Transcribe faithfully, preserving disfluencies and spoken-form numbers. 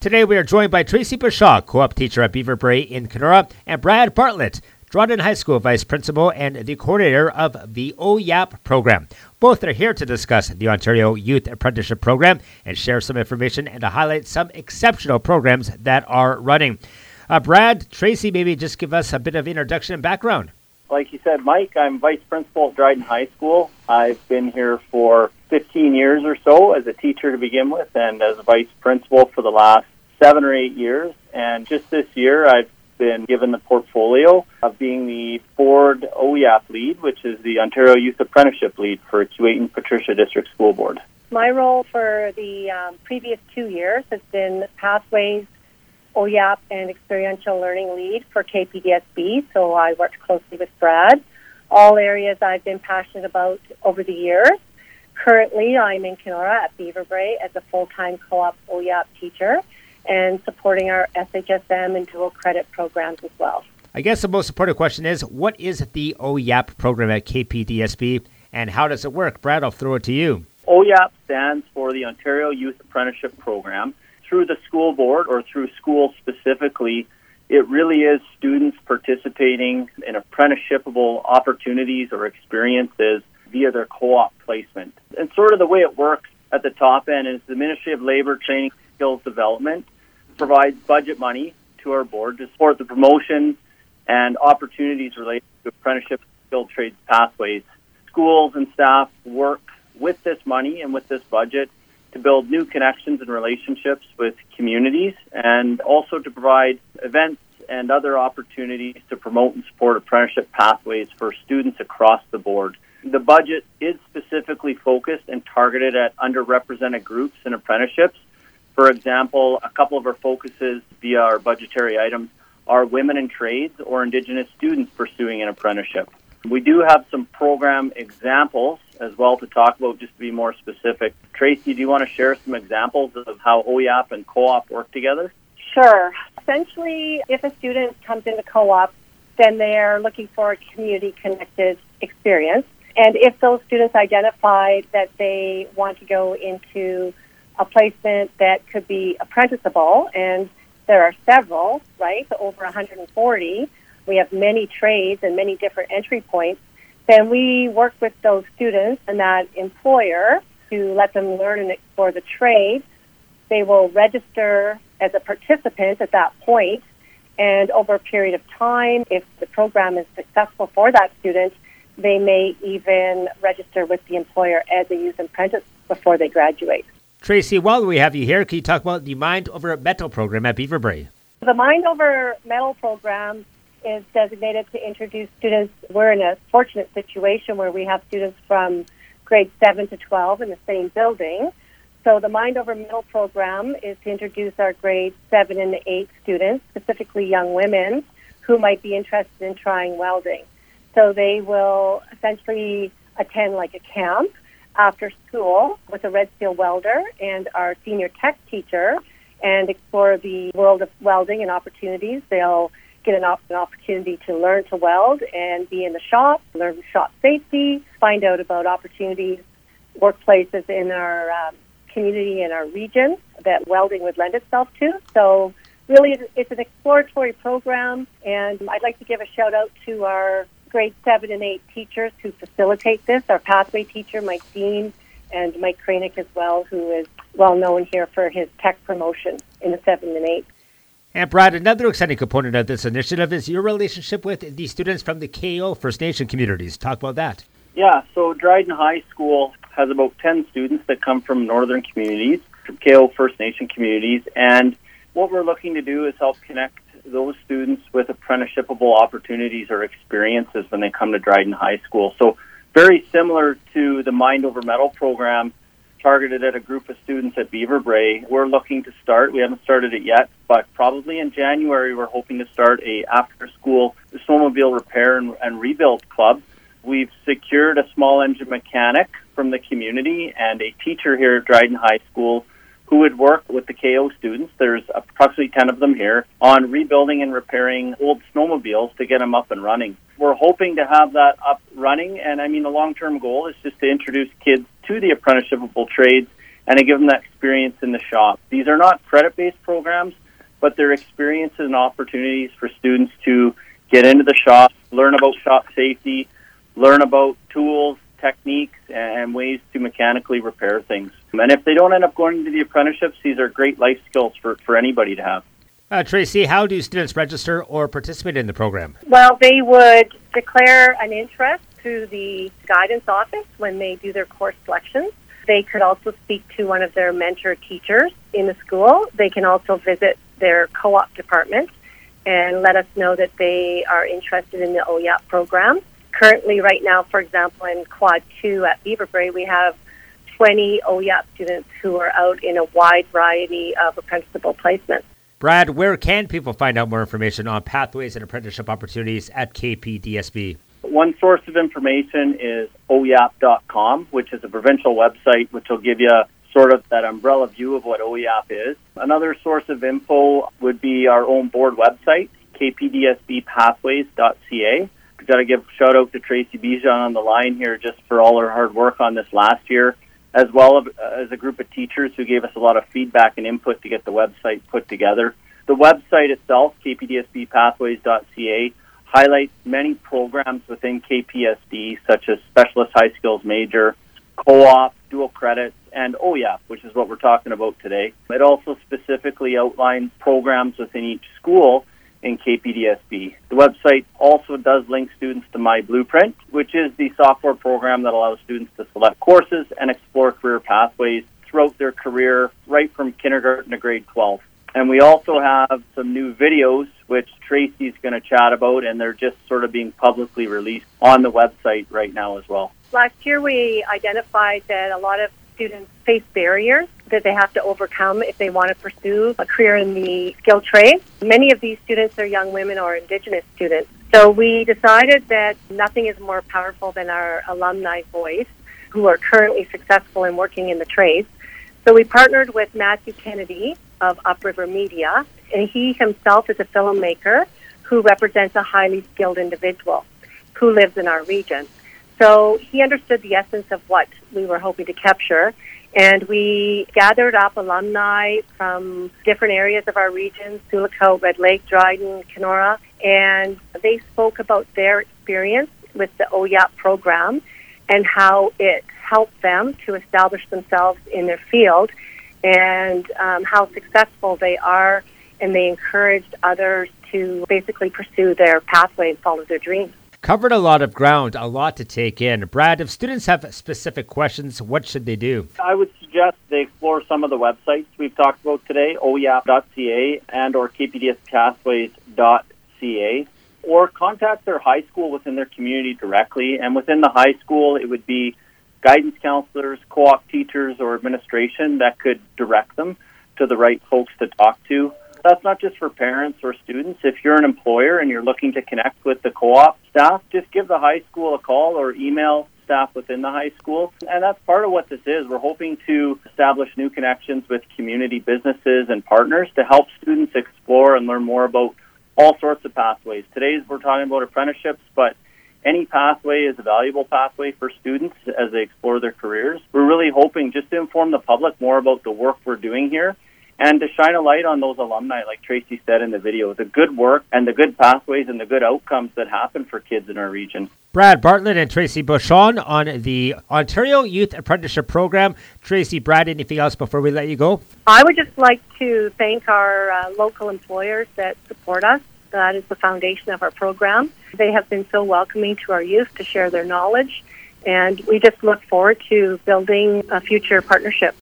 Today we are joined by Tracy Bashaw, co-op teacher at Beaver Brae in Kenora, and Brad Bartlett, Drawden High School Vice Principal and the coordinator of the O Y A P program. Both are here to discuss the Ontario Youth Apprenticeship Program and share some information and to highlight some exceptional programs that are running. Uh, Brad, Tracy, maybe just give us a bit of introduction and background. Like you said, Mike, I'm Vice Principal at Dryden High School. I've been here for fifteen years or so as a teacher to begin with, and as a Vice Principal for the last seven or eight years. And just this year, I've been given the portfolio of being the Ford O Y A P lead, which is the Ontario Youth Apprenticeship lead for Keewatin Patricia District School Board. My role for the um, previous two years has been Pathways, O Y A P, and Experiential Learning Lead for K P D S B, so I worked closely with Brad. All areas I've been passionate about over the years. Currently, I'm in Kenora at Beaver Brae as a full-time co-op O Y A P teacher and supporting our S H S M and dual credit programs as well. I guess the most important question is, what is the O Y A P program at K P D S B and how does it work? Brad, I'll throw it to you. O Y A P stands for the Ontario Youth Apprenticeship Program. Through the school board or through schools specifically, it really is students participating in apprenticeshipable opportunities or experiences via their co-op placement. And sort of the way it works at the top end is the Ministry of Labour Training and Skills Development provides budget money to our board to support the promotion and opportunities related to apprenticeship skilled trades pathways. Schools and staff work with this money and with this budget to build new connections and relationships with communities and also to provide events and other opportunities to promote and support apprenticeship pathways for students across the board. The budget is specifically focused and targeted at underrepresented groups in apprenticeships. For example, a couple of our focuses via our budgetary items are women in trades or Indigenous students pursuing an apprenticeship. We do have some program examples as well to talk about, just to be more specific. Tracy, do you want to share some examples of how O Y A P and co-op work together? Sure. Essentially, if a student comes into co-op, then they're looking for a community-connected experience. And if those students identify that they want to go into a placement that could be apprenticeable, and there are several, right, so over one hundred forty, we have many trades and many different entry points, then we work with those students and that employer to let them learn and explore the trade. They will register as a participant at that point, and over a period of time, if the program is successful for that student, they may even register with the employer as a youth apprentice before they graduate. Tracy, while we have you here, can you talk about the Mind Over Metal program at Beaver Brae? The Mind Over Metal program is designated to introduce students. We're in a fortunate situation where we have students from grade seven to twelve in the same building. So the Mind Over Metal program is to introduce our grade seven and eight students, specifically young women, who might be interested in trying welding. So they will essentially attend like a camp after school with a red steel welder and our senior tech teacher and explore the world of welding and opportunities. They'll get an, op- an opportunity to learn to weld and be in the shop, learn shop safety, find out about opportunities, workplaces in our um, community and our region that welding would lend itself to. So really it's an exploratory program, and I'd like to give a shout out to our grade seven and eight teachers who facilitate this, our pathway teacher, Mike Dean, and Mike Kranick as well, who is well known here for his tech promotion in the seven and eight. And Brad, another exciting component of this initiative is your relationship with the students from the K O First Nation communities. Talk about that. Yeah, so Dryden High School has about ten students that come from northern communities, from K O First Nation communities, and what we're looking to do is help connect those students with apprenticeshipable opportunities or experiences when they come to Dryden High School. So very similar to the Mind Over Metal program targeted at a group of students at Beaver Brae, we're looking to start, we haven't started it yet, but probably in January we're hoping to start a after-school snowmobile repair and, and rebuild club. We've secured a small engine mechanic from the community and a teacher here at Dryden High School who would work with the K O students, there's approximately ten of them here, on rebuilding and repairing old snowmobiles to get them up and running. We're hoping to have that up running, and I mean the long-term goal is just to introduce kids to the apprenticeshipable trades and to give them that experience in the shop. These are not credit-based programs, but they're experiences and opportunities for students to get into the shop, learn about shop safety, learn about tools, techniques, and ways to mechanically repair things. And if they don't end up going into the apprenticeships, these are great life skills for, for anybody to have. Uh, Tracy, how do students register or participate in the program? Well, they would declare an interest through the guidance office when they do their course selections. They could also speak to one of their mentor teachers in the school. They can also visit their co-op department and let us know that they are interested in the O Y A P program. Currently, right now, for example, in Quad two at Beaver Brae, we have twenty O Y A P students who are out in a wide variety of apprenticeship placements. Brad, where can people find out more information on pathways and apprenticeship opportunities at K P D S B? One source of information is O Y A P dot com, which is a provincial website which will give you sort of that umbrella view of what O Y A P is. Another source of info would be our own board website, K P D S B pathways dot C A. We've got to give a shout out to Tracy Bijan on the line here just for all her hard work on this last year, as well as a group of teachers who gave us a lot of feedback and input to get the website put together. The website itself, K P D S B pathways dot C A, highlights many programs within K P S D, such as Specialist High Skills Major, Co-op, Dual Credits, and O Y A P, which is what we're talking about today. It also specifically outlines programs within each school in K P D S B. The website also does link students to My Blueprint, which is the software program that allows students to select courses and explore career pathways throughout their career, right from kindergarten to grade twelve. And we also have some new videos, which Tracy's going to chat about, and they're just sort of being publicly released on the website right now as well. Last year, we identified that a lot of students face barriers that they have to overcome if they want to pursue a career in the skilled trades. Many of these students are young women or Indigenous students. So we decided that nothing is more powerful than our alumni voice, who are currently successful in working in the trades. So we partnered with Matthew Kennedy of Upriver Media, and he himself is a filmmaker who represents a highly skilled individual who lives in our region. So he understood the essence of what we were hoping to capture, and we gathered up alumni from different areas of our region, Sioux Lookout, Red Lake, Dryden, Kenora, and they spoke about their experience with the O Y A P program and how it helped them to establish themselves in their field, and um, how successful they are, and they encouraged others to basically pursue their pathway and follow their dreams. Covered a lot of ground, a lot to take in. Brad, if students have specific questions, what should they do? I would suggest they explore some of the websites we've talked about today, O Y A P dot C A and or K P D S pathways dot C A, or contact their high school within their community directly. And within the high school, it would be guidance counselors, co-op teachers, or administration that could direct them to the right folks to talk to. That's not just for parents or students. If you're an employer and you're looking to connect with the co-op staff, just give the high school a call or email staff within the high school. And that's part of what this is. We're hoping to establish new connections with community businesses and partners to help students explore and learn more about all sorts of pathways. Today we're talking about apprenticeships, but any pathway is a valuable pathway for students as they explore their careers. We're really hoping just to inform the public more about the work we're doing here and to shine a light on those alumni, like Tracy said in the video, the good work and the good pathways and the good outcomes that happen for kids in our region. Brad Bartlett and Tracy Bushon on the Ontario Youth Apprenticeship Program. Tracy, Brad, anything else before we let you go? I would just like to thank our uh, local employers that support us. That is the foundation of our program. They have been so welcoming to our youth to share their knowledge, and we just look forward to building a future partnership.